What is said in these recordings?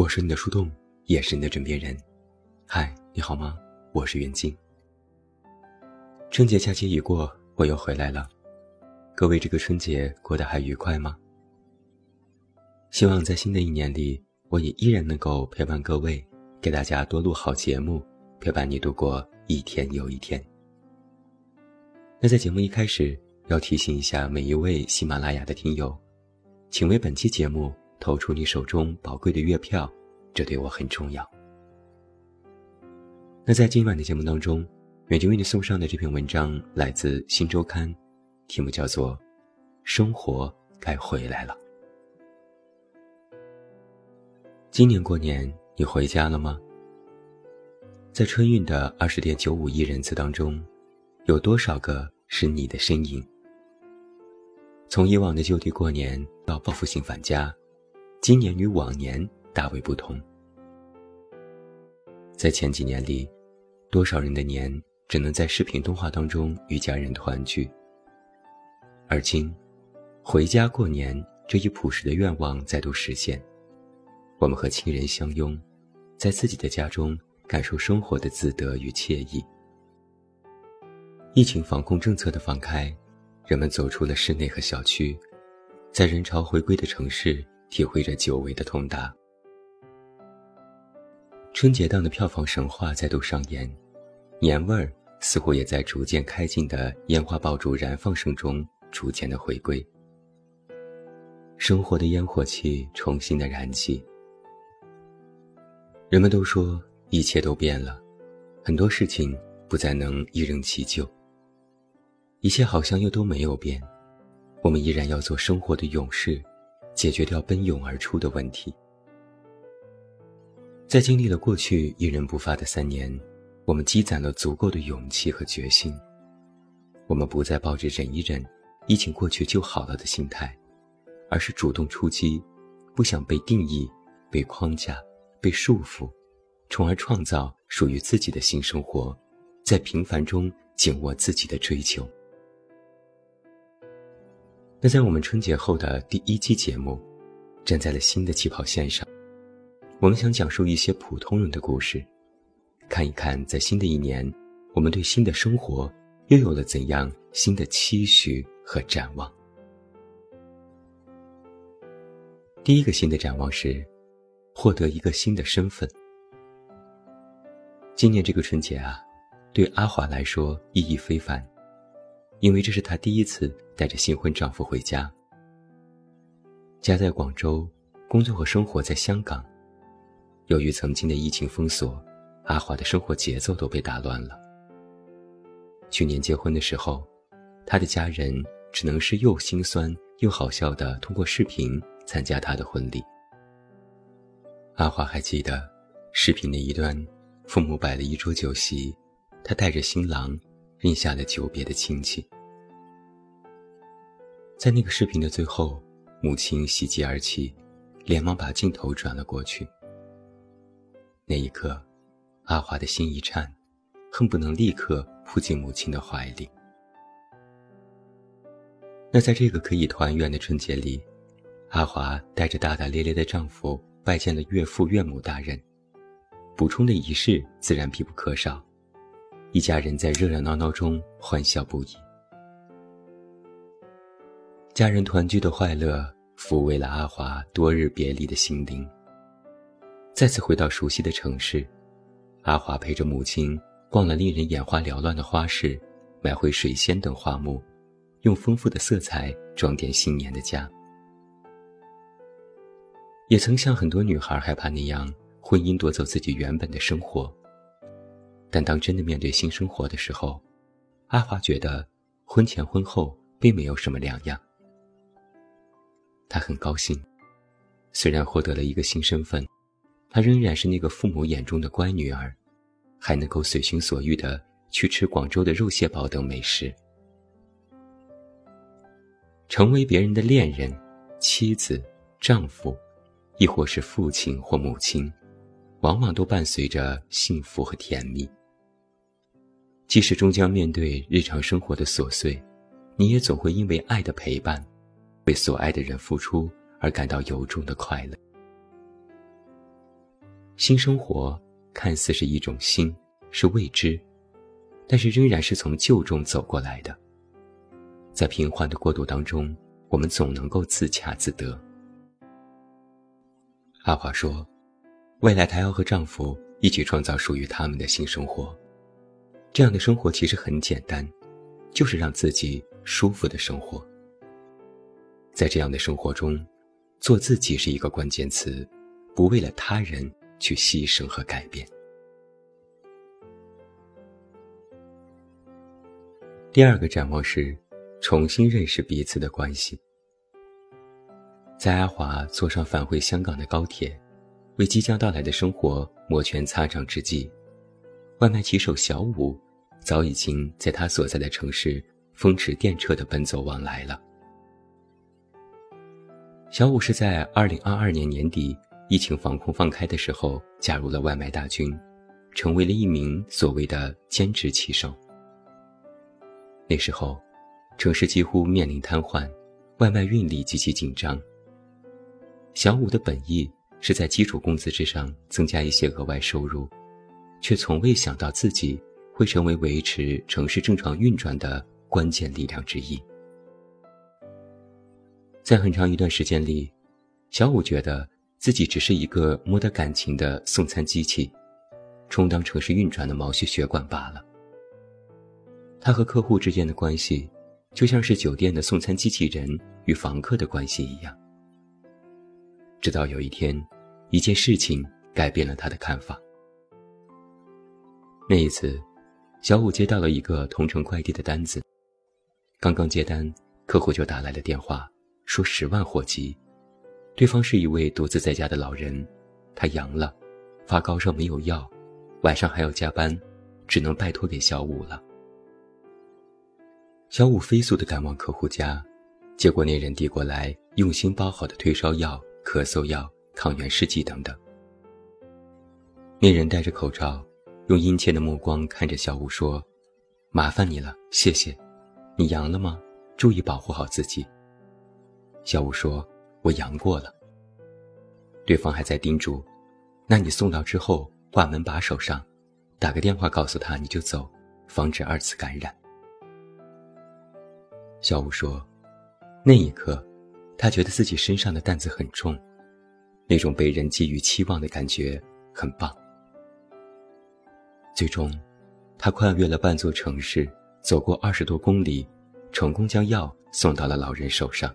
我是你的树洞，也是你的枕边人。嗨，你好吗？我是袁静。春节假期已过，我又回来了。各位这个春节过得还愉快吗？希望在新的一年里，我也依然能够陪伴各位，给大家多录好节目，陪伴你度过一天又一天。那在节目一开始，要提醒一下每一位喜马拉雅的听友，请为本期节目投出你手中宝贵的月票，这对我很重要。那在今晚的节目当中，远近为你送上的这篇文章来自《新周刊》，题目叫做《生活该回来了》。今年过年你回家了吗？在春运的 20.95 亿人次当中，有多少个是你的身影？从以往的就地过年到报复性返家，今年与往年大为不同。在前几年里，多少人的年只能在视频通话当中与家人团聚，而今回家过年这一朴实的愿望再度实现，我们和亲人相拥，在自己的家中感受生活的自得与惬意。疫情防控政策的放开，人们走出了室内和小区，在人潮回归的城市体会着久违的通达。春节档的票房神话再度上演，年味儿似乎也在逐渐开进的烟花爆竹燃放声中逐渐的回归。生活的烟火气重新的燃起。人们都说一切都变了，很多事情不再能一任其旧。一切好像又都没有变，我们依然要做生活的勇士，解决掉奔涌而出的问题。在经历了过去一人不发的3年，我们积攒了足够的勇气和决心。我们不再抱着忍一忍，疫情过去就好了的心态，而是主动出击，不想被定义、被框架、被束缚，从而创造属于自己的新生活，在平凡中紧握自己的追求。那在我们春节后的第1期节目，站在了新的起跑线上，我们想讲述一些普通人的故事，看一看在新的一年，我们对新的生活又有了怎样新的期许和展望。第一个新的展望是获得一个新的身份。今年这个春节啊，对阿华来说意义非凡，因为这是她第一次带着新婚丈夫回家。家在广州，工作和生活在香港。由于曾经的疫情封锁，阿华的生活节奏都被打乱了。去年结婚的时候，她的家人只能是又心酸又好笑地通过视频参加她的婚礼。阿华还记得视频那一端，父母摆了一桌酒席，她带着新郎认下了久别的亲戚。在那个视频的最后，母亲喜极而泣，连忙把镜头转了过去。那一刻，阿华的心一颤，恨不能立刻扑进母亲的怀里。那在这个可以团圆的春节里，阿华带着大大咧咧的丈夫拜见了岳父岳母大人，补充的仪式自然必不可少，一家人在热热闹闹中欢笑不已。家人团聚的快乐抚慰了阿华多日别离的心灵。再次回到熟悉的城市，阿华陪着母亲逛了令人眼花缭乱的花市，买回水仙等花木，用丰富的色彩装点新年的家。也曾像很多女孩害怕那样，婚姻夺走自己原本的生活。但当真的面对新生活的时候，阿华觉得婚前婚后并没有什么两样。她很高兴，虽然获得了一个新身份，她仍然是那个父母眼中的乖女儿，还能够随心所欲地去吃广州的肉蟹煲等美食。成为别人的恋人、妻子、丈夫，亦或是父亲或母亲，往往都伴随着幸福和甜蜜。即使终将面对日常生活的琐碎，你也总会因为爱的陪伴，为所爱的人付出而感到由衷的快乐。 新生活看似是一种新，是未知，但是仍然是从旧中走过来的。在平缓的过渡当中，我们总能够自洽自得。阿华说，未来她要和丈夫一起创造属于他们的新生活。这样的生活其实很简单，就是让自己舒服的生活。在这样的生活中，做自己是一个关键词，不为了他人去牺牲和改变。第二个展望是重新认识彼此的关系。在阿华坐上返回香港的高铁，为即将到来的生活摩拳擦掌之际，外卖骑手小武早已经在他所在的城市风驰电掣地奔走往来了。小武是在2022年年底疫情防控放开的时候加入了外卖大军，成为了一名所谓的兼职骑手。那时候城市几乎面临瘫痪，外卖运力极其紧张。小武的本意是在基础工资之上增加一些额外收入，却从未想到自己会成为维持城市正常运转的关键力量之一。在很长一段时间里，小武觉得自己只是一个摸得感情的送餐机器，充当城市运转的毛细血管罢了。他和客户之间的关系就像是酒店的送餐机器人与房客的关系一样。直到有一天，一件事情改变了他的看法。那一次，小武接到了一个同城快递的单子，刚刚接单，客户就打来了电话，说10万火急。对方是一位独自在家的老人，他阳了，发高烧没有药，晚上还要加班，只能拜托给小武了。小武飞速地赶往客户家，结果那人递过来用心包好的退烧药、咳嗽药、抗原试剂等等。那人戴着口罩，用殷切的目光看着小武说，麻烦你了，谢谢。你阳了吗？注意保护好自己。小武说，我阳过了。对方还在叮嘱，那你送到之后挂门把手上，打个电话告诉他你就走，防止2次感染。小武说，那一刻他觉得自己身上的担子很重，那种被人寄予期望的感觉很棒。最终他跨越了半座城市，走过20多公里，成功将药送到了老人手上。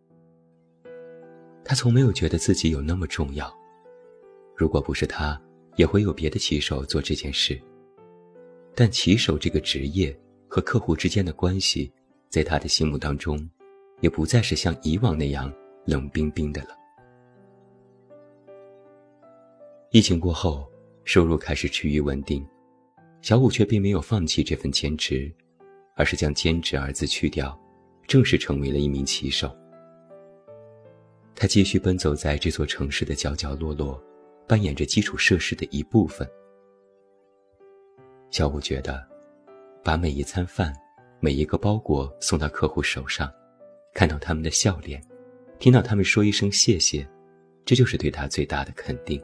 他从没有觉得自己有那么重要，如果不是他，也会有别的骑手做这件事。但骑手这个职业和客户之间的关系，在他的心目当中，也不再是像以往那样冷冰冰的了。疫情过后，收入开始趋于稳定，小武却并没有放弃这份兼职，而是将兼职二字去掉，正式成为了一名骑手。他继续奔走在这座城市的角角落落，扮演着基础设施的一部分。小武觉得，把每一餐饭、每一个包裹送到客户手上，看到他们的笑脸，听到他们说一声谢谢，这就是对他最大的肯定。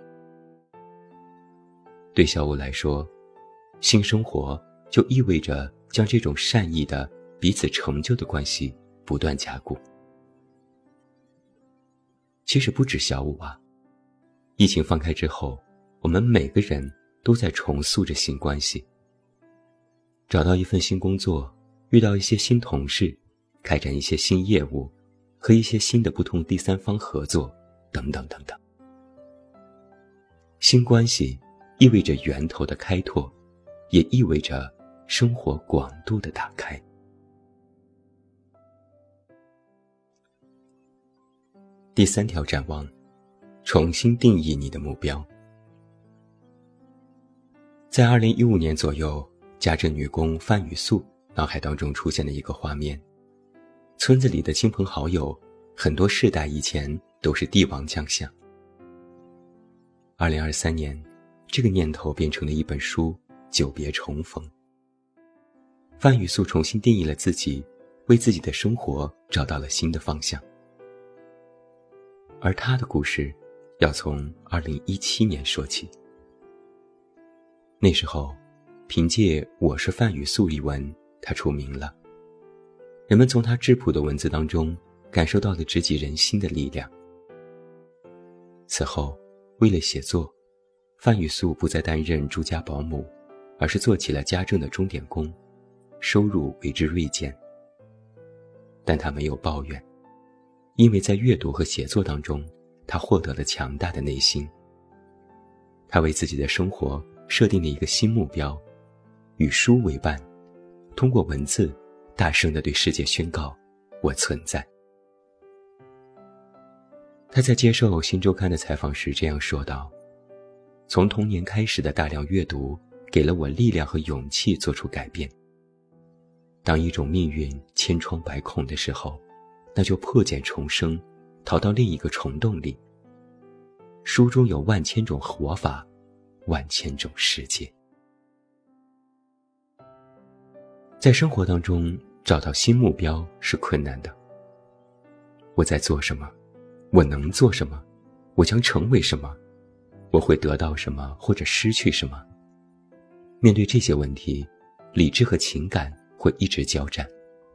对小武来说，新生活就意味着将这种善意的彼此成就的关系不断加固。其实不止小武啊，疫情放开之后，我们每个人都在重塑着新关系。找到一份新工作，遇到一些新同事，开展一些新业务，和一些新的不同第三方合作，等等等等。新关系意味着源头的开拓，也意味着生活广度的打开。第3条展望，重新定义你的目标。在2015年左右，家政女工范雨素脑海当中出现了一个画面，村子里的亲朋好友，很多世代以前都是帝王将相。2023年，这个念头变成了一本书，久别重逢。范雨素重新定义了自己，为自己的生活找到了新的方向。而他的故事要从2017年说起。 那时候，凭借《我是范雨素》一文，他出名了。人们从他质朴的文字当中感受到了直击人心的力量。此后，为了写作，范雨素不再担任住家保姆，而是做起了家政的钟点工，收入为之锐减。但他没有抱怨，因为在阅读和写作当中，他获得了强大的内心。他为自己的生活设定了一个新目标，与书为伴，通过文字大声地对世界宣告我存在。他在接受《新周刊》的采访时这样说道，从童年开始的大量阅读给了我力量和勇气做出改变。当一种命运千疮百孔的时候，那就破茧重生，逃到另一个虫洞里。书中有万千种活法，万千种世界。在生活当中找到新目标是困难的。我在做什么？我能做什么？我将成为什么？我会得到什么或者失去什么？面对这些问题，理智和情感会一直交战。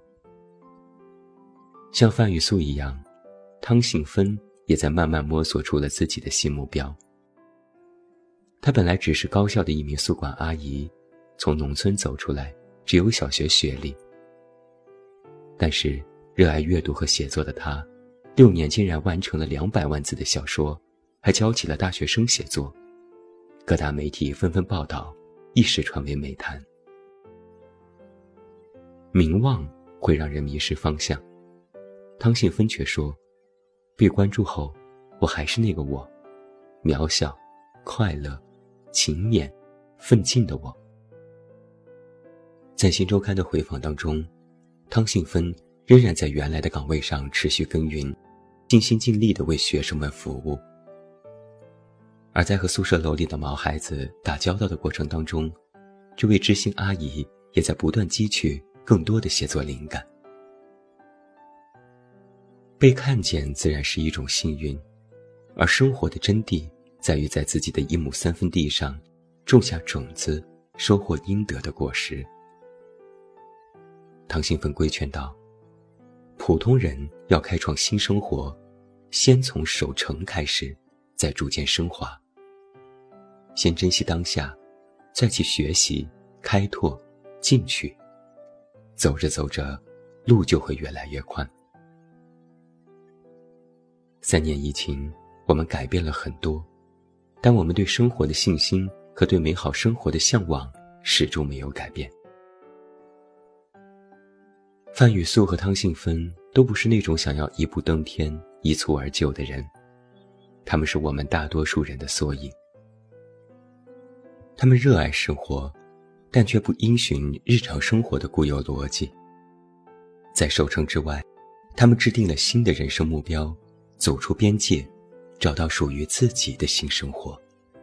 像范雨素一样，汤信芬也在慢慢摸索出了自己的新目标。她本来只是高校的一名宿管阿姨，从农村走出来，只有小学学历。但是热爱阅读和写作的她，6年竟然完成了200万字的小说，还教起了大学生写作。各大媒体纷纷报道，一时传为美谈。名望会让人迷失方向，汤信芬却说，被关注后，我还是那个我，渺小、快乐、勤勉、奋进的我。在《新周刊》的回访当中，汤信芬仍然在原来的岗位上持续耕耘，尽心尽力地为学生们服务。而在和宿舍楼里的毛孩子打交道的过程当中，这位知心阿姨也在不断汲取更多的写作灵感。被看见自然是一种幸运，而生活的真谛在于在自己的1亩3分地上种下种子，收获应得的果实。汤信芬规劝道，普通人要开创新生活，先从守成开始，再逐渐升华。先珍惜当下，再去学习、开拓、进取。走着走着，路就会越来越宽。3年疫情，我们改变了很多，但我们对生活的信心和对美好生活的向往始终没有改变。范雨素和汤信芬都不是那种想要一步登天、一蹴而就的人，他们是我们大多数人的缩影。他们热爱生活，但却不因循日常生活的固有逻辑。在守成之外，他们制定了新的人生目标，走出边界，找到属于自己的新生活。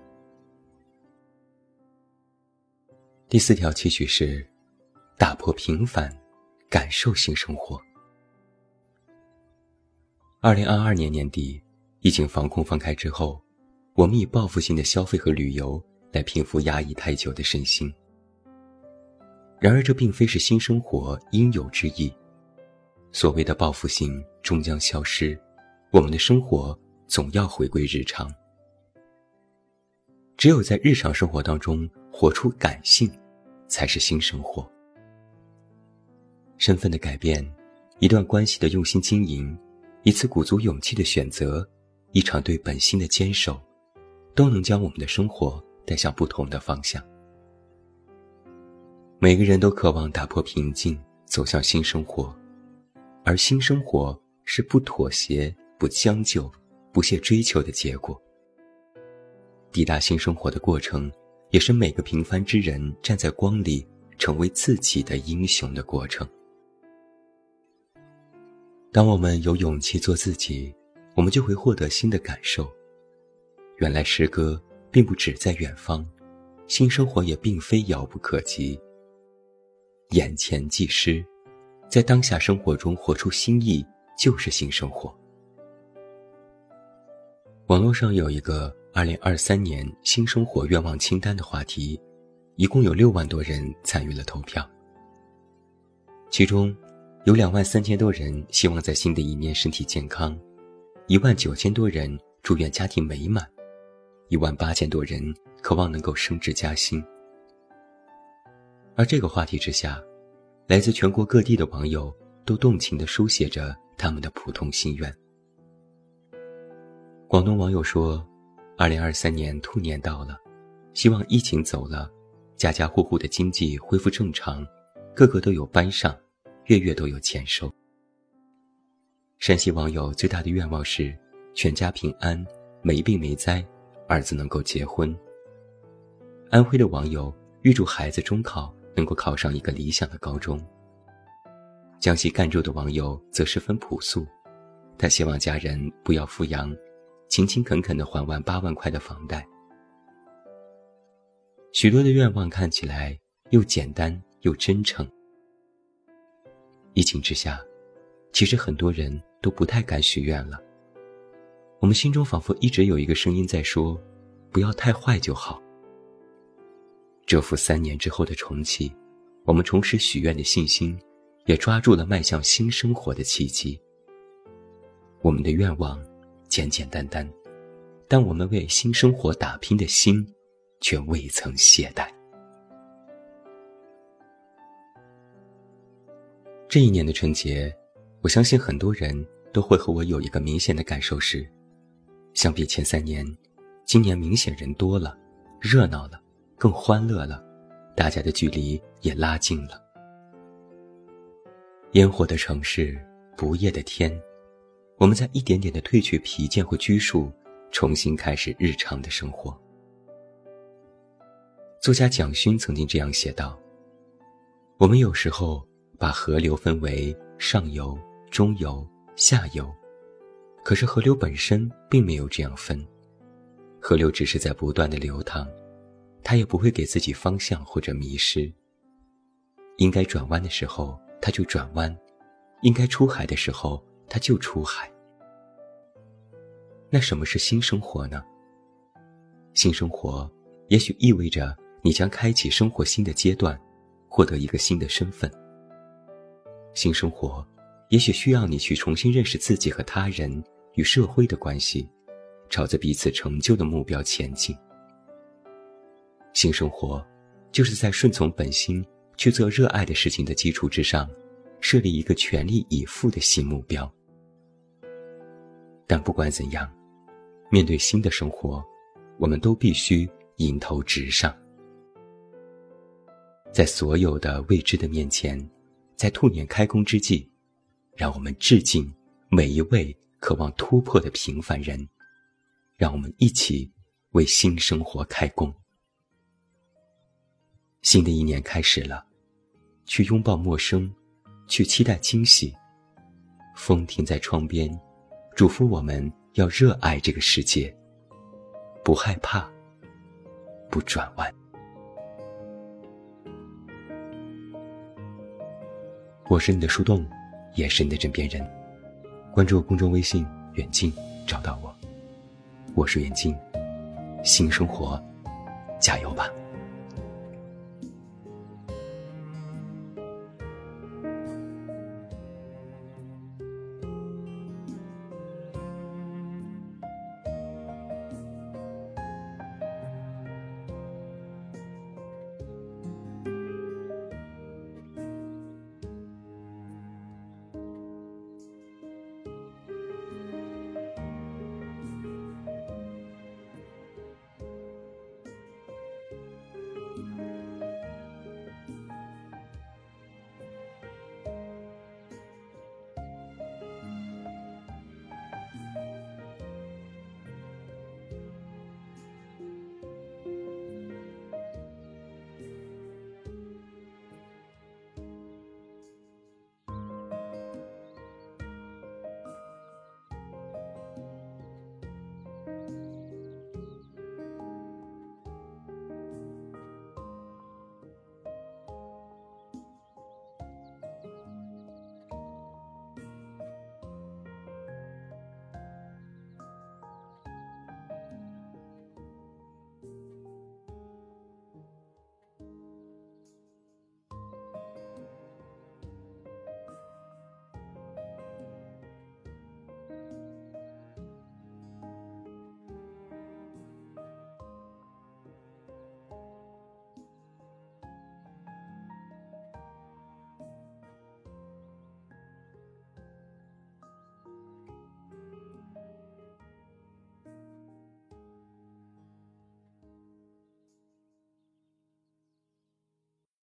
第4条期许是打破平凡，感受新生活。2022年年底，疫情防控放开之后，我们以报复性的消费和旅游来平复压抑太久的身心。然而这并非是新生活应有之意，所谓的报复性终将消失，我们的生活总要回归日常。只有在日常生活当中活出感性，才是新生活。身份的改变，一段关系的用心经营，一次鼓足勇气的选择，一场对本心的坚守，都能将我们的生活带向不同的方向。每个人都渴望打破平静，走向新生活，而新生活是不妥协、不将就、不懈追求的结果。抵达新生活的过程，也是每个平凡之人站在光里，成为自己的英雄的过程。当我们有勇气做自己，我们就会获得新的感受。原来诗歌并不只在远方，新生活也并非遥不可及。眼前即诗，在当下生活中活出新意，就是新生活。网络上有一个2023年新生活愿望清单的话题， 一共有6万多人参与了投票，其中有23000多人希望在新的一年身体健康，19000多人祝愿家庭美满，18000多人渴望能够升职加薪。而这个话题之下，来自全国各地的网友都动情地书写着他们的普通心愿。广东网友说，2023年兔年到了，希望疫情走了，家家户户的经济恢复正常，个个都有班上，月月都有钱收。山西网友最大的愿望是全家平安，没病没灾，儿子能够结婚。安徽的网友预祝孩子中考能够考上一个理想的高中。江西赣州的网友则十分朴素，他希望家人不要富养，勤勤恳恳地还完8万块的房贷。许多的愿望看起来又简单又真诚。疫情之下，其实很多人都不太敢许愿了。我们心中仿佛一直有一个声音在说，不要太坏就好。蛰伏3年之后的重启，我们重拾许愿的信心，也抓住了迈向新生活的契机。我们的愿望简简单单，但我们为新生活打拼的心却未曾懈怠。这一年的春节，我相信很多人都会和我有一个明显的感受是，相比前3年，今年明显人多了，热闹了，更欢乐了，大家的距离也拉近了。烟火的城市，不夜的天，我们在一点点的褪去疲倦或拘束，重新开始日常的生活。作家蒋勋曾经这样写道，我们有时候把河流分为上游、中游、下游，可是河流本身并没有这样分，河流只是在不断的流淌，它也不会给自己方向或者迷失。应该转弯的时候它就转弯，应该出海的时候它就出海。那什么是新生活呢？新生活也许意味着你将开启生活新的阶段，获得一个新的身份。新生活也许需要你去重新认识自己和他人与社会的关系，朝着彼此成就的目标前进。新生活就是在顺从本心去做热爱的事情的基础之上，设立一个全力以赴的新目标。但不管怎样，面对新的生活，我们都必须迎头直上。在所有的未知的面前，在兔年开工之际，让我们致敬每一位渴望突破的平凡人，让我们一起为新生活开工。新的一年开始了，去拥抱陌生，去期待惊喜。风停在窗边，嘱咐我们要热爱这个世界，不害怕，不转弯。我是你的树洞，也是你的枕边人。关注公众微信远近，找到我。我是远近，新生活加油吧。